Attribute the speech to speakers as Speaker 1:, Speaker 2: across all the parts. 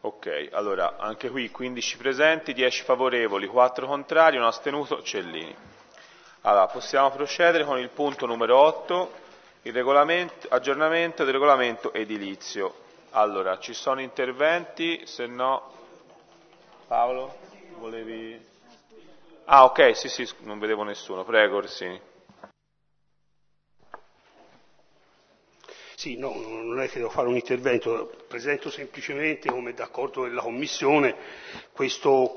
Speaker 1: Ok, allora anche qui 15 presenti, 10 favorevoli, 4 contrari, 1 astenuto, Cellini. Allora, possiamo procedere con il punto numero 8, il aggiornamento del regolamento edilizio. Allora, ci sono interventi, se no... Paolo, volevi... Ah, ok, sì, non vedevo nessuno. Prego, Orsini.
Speaker 2: Sì, no, non è che devo fare un intervento, presento semplicemente come d'accordo della Commissione questo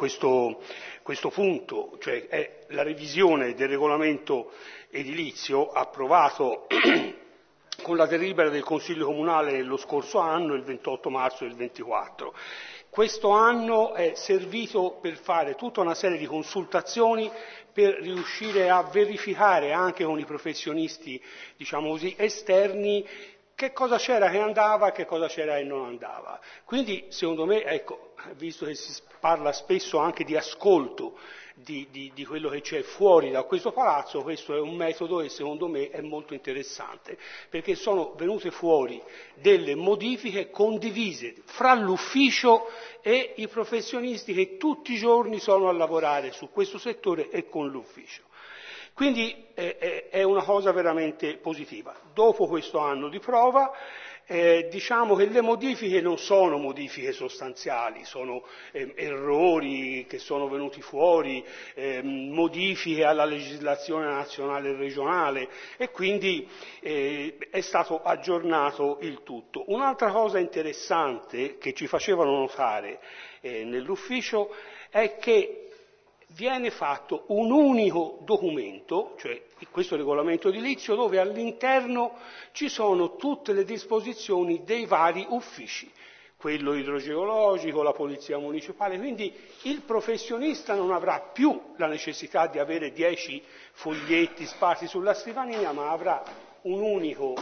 Speaker 2: punto, cioè è la revisione del regolamento edilizio approvato con la delibera del Consiglio Comunale lo scorso anno, il 28 marzo del 24. Questo anno è servito per fare tutta una serie di consultazioni per riuscire a verificare anche con i professionisti, diciamo così, esterni che cosa c'era che andava, che cosa c'era che non andava. Quindi, secondo me, ecco, visto che si parla spesso anche di ascolto di quello che c'è fuori da questo palazzo, questo è un metodo che secondo me è molto interessante, perché sono venute fuori delle modifiche condivise fra l'ufficio e i professionisti che tutti i giorni sono a lavorare su questo settore e con l'ufficio. Quindi è una cosa veramente positiva. Dopo questo anno di prova diciamo che le modifiche non sono modifiche sostanziali, sono errori che sono venuti fuori, modifiche alla legislazione nazionale e regionale e quindi è stato aggiornato il tutto. Un'altra cosa interessante che ci facevano notare nell'ufficio è che viene fatto un unico documento, cioè questo regolamento edilizio, dove all'interno ci sono tutte le disposizioni dei vari uffici, quello idrogeologico, la polizia municipale, quindi il professionista non avrà più la necessità di avere 10 foglietti sparsi sulla scrivania, ma avrà un unico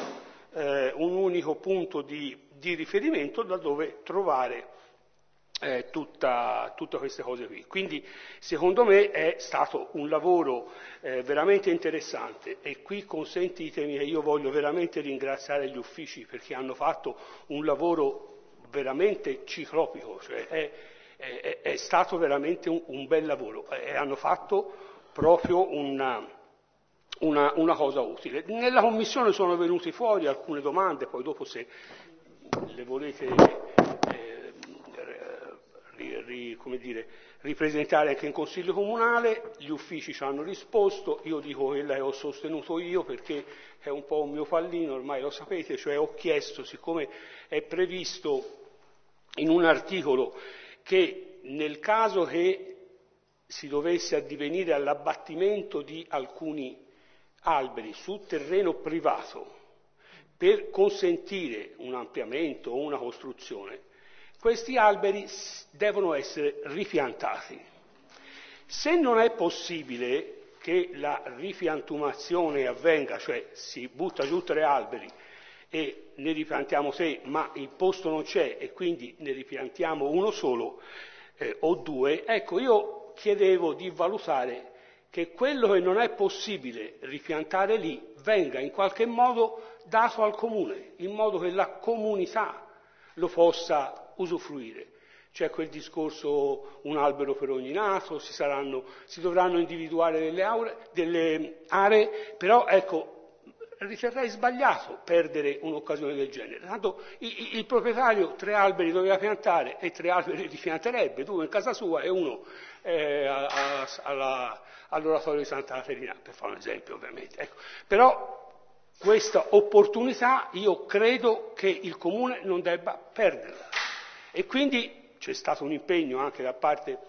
Speaker 2: punto di riferimento da dove trovare tutte queste cose qui. Quindi secondo me è stato un lavoro veramente interessante e qui consentitemi che io voglio veramente ringraziare gli uffici perché hanno fatto un lavoro veramente ciclopico, cioè è stato veramente un bel lavoro e hanno fatto proprio una cosa utile. Nella commissione sono venute fuori alcune domande, poi dopo se le volete ripresentare anche in Consiglio Comunale, gli uffici ci hanno risposto, io dico quella che ho sostenuto io perché è un po' un mio pallino, ormai lo sapete, cioè ho chiesto, siccome è previsto in un articolo che nel caso che si dovesse addivenire all'abbattimento di alcuni alberi su terreno privato per consentire un ampliamento o una costruzione, questi alberi devono essere ripiantati. Se non è possibile che la ripiantumazione avvenga, cioè si butta giù 3 alberi e ne ripiantiamo 6, ma il posto non c'è e quindi ne ripiantiamo uno solo o 2, ecco io chiedevo di valutare che quello che non è possibile ripiantare lì venga in qualche modo dato al comune, in modo che la comunità lo possa usufruire. C'è quel discorso un albero per ogni naso, si dovranno individuare delle aree, però ecco, riterrei sbagliato perdere un'occasione del genere. Tanto il proprietario 3 alberi doveva piantare e 3 alberi li pianterebbe, 2 in casa sua e 1 all'oratorio di Santa Caterina, per fare un esempio ovviamente. Ecco. Però questa opportunità io credo che il Comune non debba perderla. E quindi c'è stato un impegno anche da parte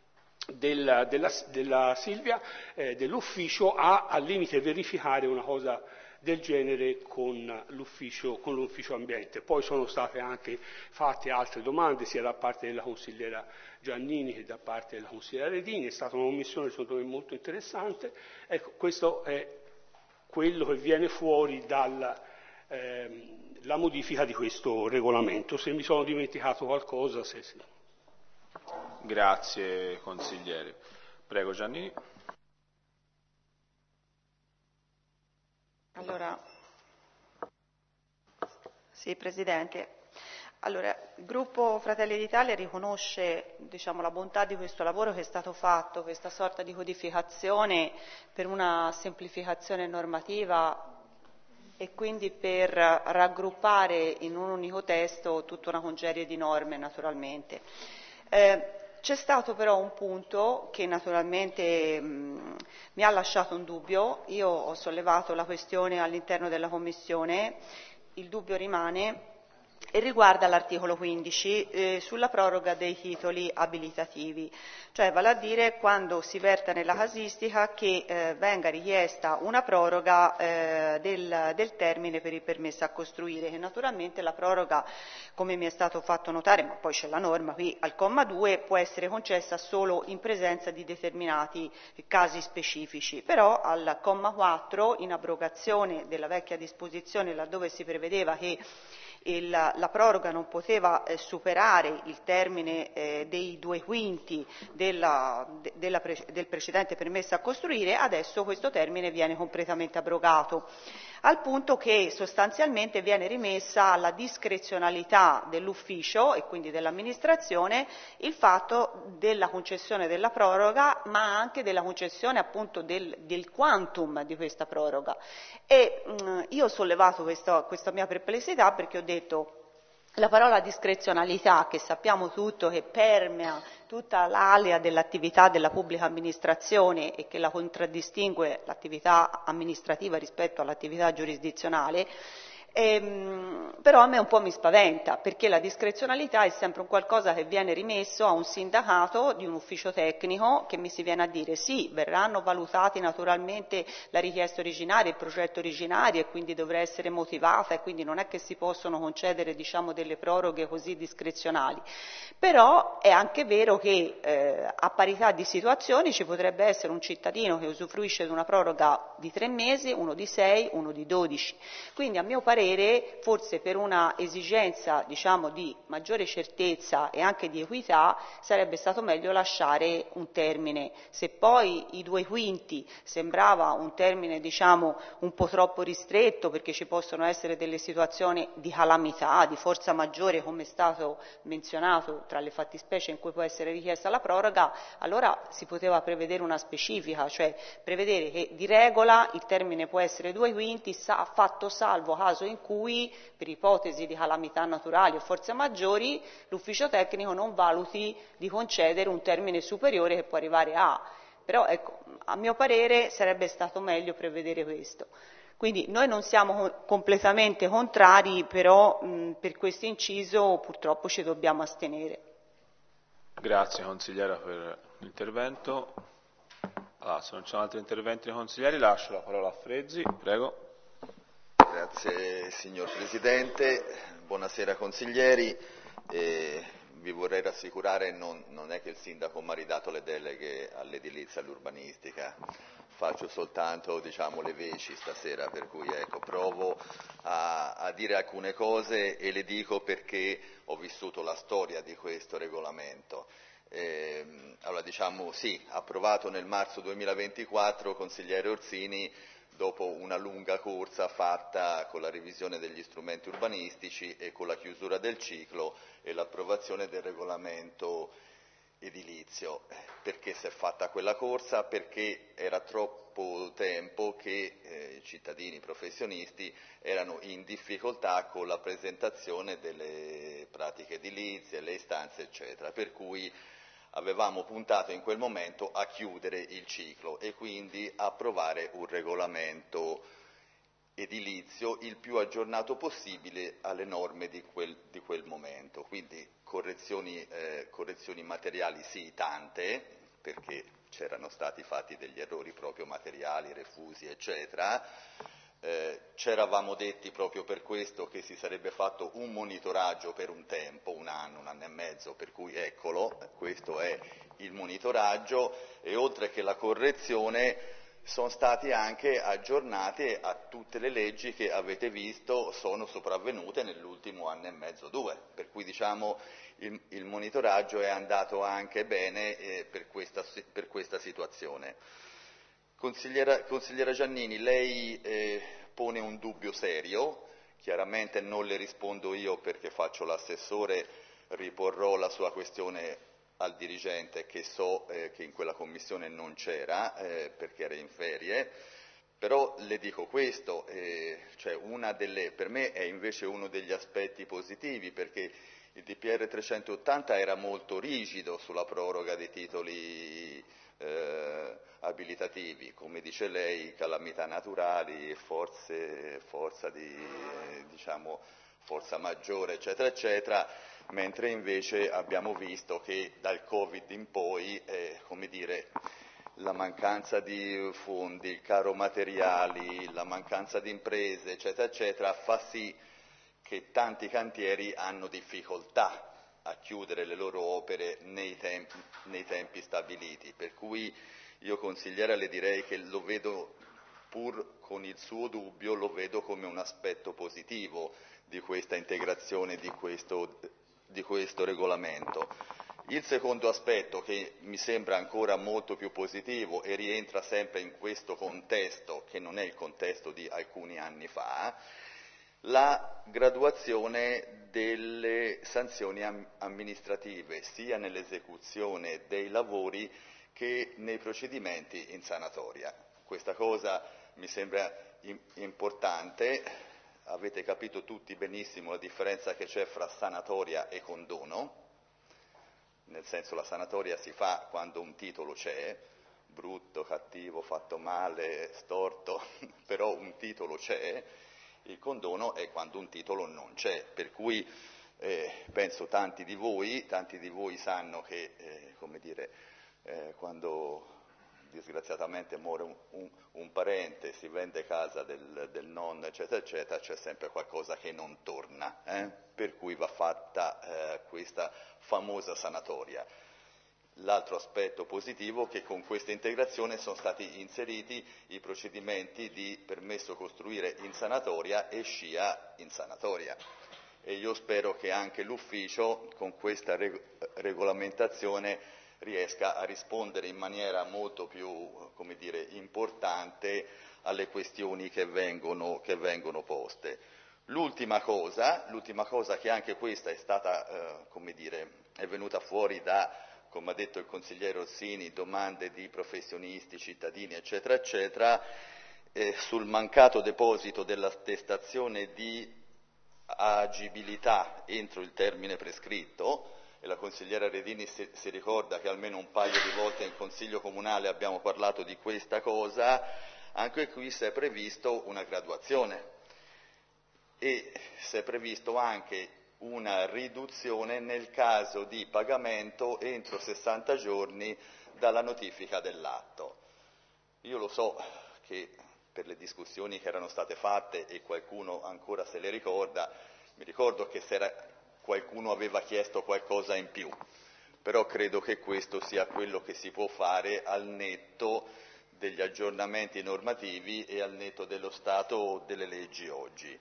Speaker 2: della Silvia, dell'ufficio, a al limite verificare una cosa del genere con l'ufficio ambiente. Poi sono state anche fatte altre domande sia da parte della consigliera Giannini che da parte della consigliera Redini, è stata una commissione secondo me molto interessante. Ecco, questo è quello che viene fuori dalla modifica di questo regolamento. Se mi sono dimenticato qualcosa, se...
Speaker 1: Grazie consigliere. Prego Giannini.
Speaker 3: Allora, sì Presidente, Allora, il gruppo Fratelli d'Italia riconosce, diciamo, la bontà di questo lavoro che è stato fatto, questa sorta di codificazione per una semplificazione normativa e quindi per raggruppare in un unico testo tutta una congerie di norme, naturalmente. C'è stato però un punto che naturalmente mi ha lasciato un dubbio. Io ho sollevato la questione all'interno della Commissione, il dubbio rimane e riguarda l'articolo 15 sulla proroga dei titoli abilitativi, cioè vale a dire quando si verte nella casistica che venga richiesta una proroga del termine per il permesso a costruire, che naturalmente la proroga, come mi è stato fatto notare, ma poi c'è la norma qui al comma 2, può essere concessa solo in presenza di determinati casi specifici, però al comma 4, in abrogazione della vecchia disposizione laddove si prevedeva che la proroga non poteva superare il termine dei 2/5 del precedente permesso a costruire, adesso questo termine viene completamente abrogato, al punto che sostanzialmente viene rimessa alla discrezionalità dell'ufficio e quindi dell'amministrazione il fatto della concessione della proroga, ma anche della concessione appunto del quantum di questa proroga. E io ho sollevato questa mia perplessità perché ho detto la parola discrezionalità, che sappiamo tutto che permea tutta l'alea dell'attività della pubblica amministrazione e che la contraddistingue l'attività amministrativa rispetto all'attività giurisdizionale, però a me un po' mi spaventa, perché la discrezionalità è sempre un qualcosa che viene rimesso a un sindacato di un ufficio tecnico che mi si viene a dire sì, verranno valutati naturalmente la richiesta originaria, il progetto originario e quindi dovrà essere motivata e quindi non è che si possono concedere diciamo delle proroghe così discrezionali, però è anche vero che a parità di situazioni ci potrebbe essere un cittadino che usufruisce di una proroga di 3 mesi, uno di 6, uno di 12, quindi a mio parere forse per una esigenza diciamo di maggiore certezza e anche di equità sarebbe stato meglio lasciare un termine. Se poi i 2/5 sembrava un termine diciamo un po' troppo ristretto perché ci possono essere delle situazioni di calamità, di forza maggiore come è stato menzionato tra le fattispecie in cui può essere richiesta la proroga, allora si poteva prevedere una specifica, cioè prevedere che di regola il termine può essere 2/5 fatto salvo caso in cui per ipotesi di calamità naturali o forze maggiori l'ufficio tecnico non valuti di concedere un termine superiore che può arrivare a, però ecco, a mio parere sarebbe stato meglio prevedere questo. Quindi noi non siamo completamente contrari, però per questo inciso purtroppo ci dobbiamo astenere.
Speaker 1: Grazie consigliera per l'intervento. Allora, se non ci sono altri interventi dei consiglieri lascio la parola a Frezzi, prego.
Speaker 4: Grazie signor Presidente, buonasera consiglieri. Vi vorrei rassicurare, non è che il Sindaco mi ha ridato le deleghe all'edilizia e all'urbanistica, faccio soltanto diciamo, le veci stasera, per cui ecco, provo a dire alcune cose e le dico perché ho vissuto la storia di questo regolamento. Allora diciamo sì, approvato nel marzo 2024, consigliere Orsini, dopo una lunga corsa fatta con la revisione degli strumenti urbanistici e con la chiusura del ciclo e l'approvazione del regolamento edilizio. Perché si è fatta quella corsa? Perché era troppo tempo che i cittadini professionisti erano in difficoltà con la presentazione delle pratiche edilizie, le istanze eccetera, per cui avevamo puntato in quel momento a chiudere il ciclo e quindi a approvare un regolamento edilizio il più aggiornato possibile alle norme di quel momento. Quindi correzioni materiali sì, tante, perché c'erano stati fatti degli errori proprio materiali, refusi, eccetera. Ci eravamo detti proprio per questo che si sarebbe fatto un monitoraggio per un tempo, un anno e mezzo, per cui eccolo, questo è il monitoraggio e oltre che la correzione sono stati anche aggiornate a tutte le leggi che avete visto sono sopravvenute nell'ultimo anno e mezzo, 2, per cui diciamo il monitoraggio è andato anche bene per questa situazione. Consigliera Giannini, lei pone un dubbio serio, chiaramente non le rispondo io perché faccio l'assessore, riporrò la sua questione al dirigente che so che in quella commissione non c'era perché era in ferie, però le dico questo, cioè per me è invece uno degli aspetti positivi perché il DPR 380 era molto rigido sulla proroga dei titoli abilitativi, come dice lei, calamità naturali, forza maggiore, eccetera, eccetera, mentre invece abbiamo visto che dal Covid in poi, la mancanza di fondi, il caro materiali, la mancanza di imprese, eccetera, eccetera, fa sì che tanti cantieri hanno difficoltà a chiudere le loro opere nei tempi stabiliti, per cui io consigliere le direi che lo vedo, pur con il suo dubbio, lo vedo come un aspetto positivo di questa integrazione, di questo regolamento. Il secondo aspetto che mi sembra ancora molto più positivo e rientra sempre in questo contesto, che non è il contesto di alcuni anni fa, la graduazione delle sanzioni amministrative, sia nell'esecuzione dei lavori che nei procedimenti in sanatoria. Questa cosa mi sembra importante, avete capito tutti benissimo la differenza che c'è fra sanatoria e condono, nel senso la sanatoria si fa quando un titolo c'è, brutto, cattivo, fatto male, storto, però un titolo c'è. Il condono è quando un titolo non c'è, per cui penso tanti di voi sanno che, quando disgraziatamente muore un parente, si vende casa del nonno, eccetera, eccetera, c'è sempre qualcosa che non torna, per cui va fatta questa famosa sanatoria. L'altro aspetto positivo è che con questa integrazione sono stati inseriti i procedimenti di permesso costruire in sanatoria e SCIA in sanatoria. E io spero che anche l'ufficio con questa regolamentazione riesca a rispondere in maniera molto più, importante alle questioni che vengono poste. L'ultima cosa che anche questa è stata, è venuta fuori da, come ha detto il consigliere Orsini, domande di professionisti, cittadini, eccetera, eccetera, sul mancato deposito dell'attestazione di agibilità entro il termine prescritto, e la consigliera Redini si ricorda che almeno un paio di volte in Consiglio Comunale abbiamo parlato di questa cosa, anche qui si è previsto una graduazione e si è previsto anche una riduzione nel caso di pagamento entro 60 giorni dalla notifica dell'atto. Io lo so che per le discussioni che erano state fatte e qualcuno ancora se le ricorda, mi ricordo che qualcuno aveva chiesto qualcosa in più, però credo che questo sia quello che si può fare al netto degli aggiornamenti normativi e al netto dello stato delle leggi oggi.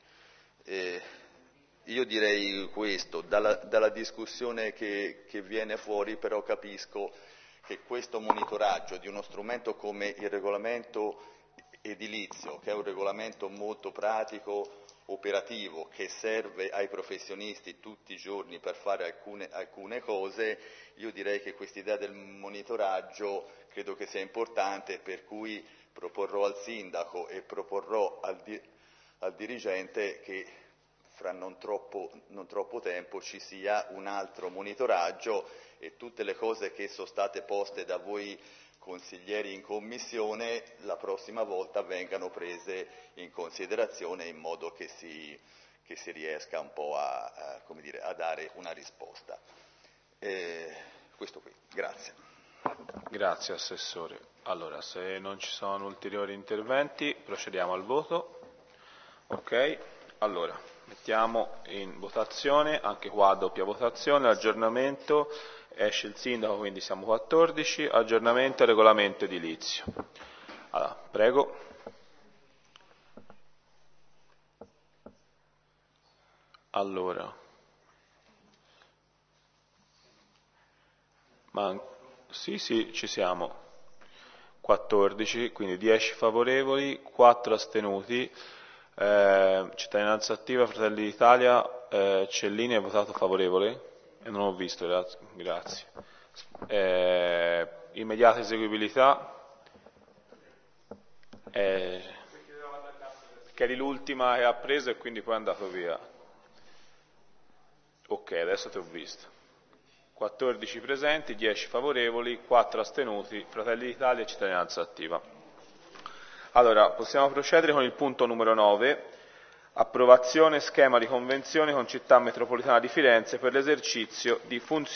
Speaker 4: Io direi questo, dalla discussione che viene fuori però capisco che questo monitoraggio di uno strumento come il regolamento edilizio, che è un regolamento molto pratico, operativo, che serve ai professionisti tutti i giorni per fare alcune cose, io direi che quest'idea del monitoraggio credo che sia importante, per cui proporrò al sindaco e proporrò al dirigente che fra non troppo tempo ci sia un altro monitoraggio e tutte le cose che sono state poste da voi consiglieri in commissione la prossima volta vengano prese in considerazione in modo che si riesca un po' a dare una risposta. Questo qui, grazie.
Speaker 1: Grazie Assessore. Allora, se non ci sono ulteriori interventi, procediamo al voto. Ok, allora, mettiamo in votazione, anche qua a doppia votazione, l'aggiornamento, esce il sindaco, quindi siamo 14, aggiornamento al regolamento edilizio. Allora, prego. Allora, sì, ci siamo. 14, quindi 10 favorevoli, 4 astenuti. Cittadinanza Attiva, Fratelli d'Italia, Cellini ha votato favorevole? Non ho visto, grazie. Immediata eseguibilità, che eri l'ultima che ha preso e quindi poi è andato via. Ok, adesso ti ho visto. 14 presenti, 10 favorevoli, 4 astenuti, Fratelli d'Italia e Cittadinanza Attiva. Allora, possiamo procedere con il punto numero 9, approvazione schema di convenzione con Città Metropolitana di Firenze per l'esercizio di funzioni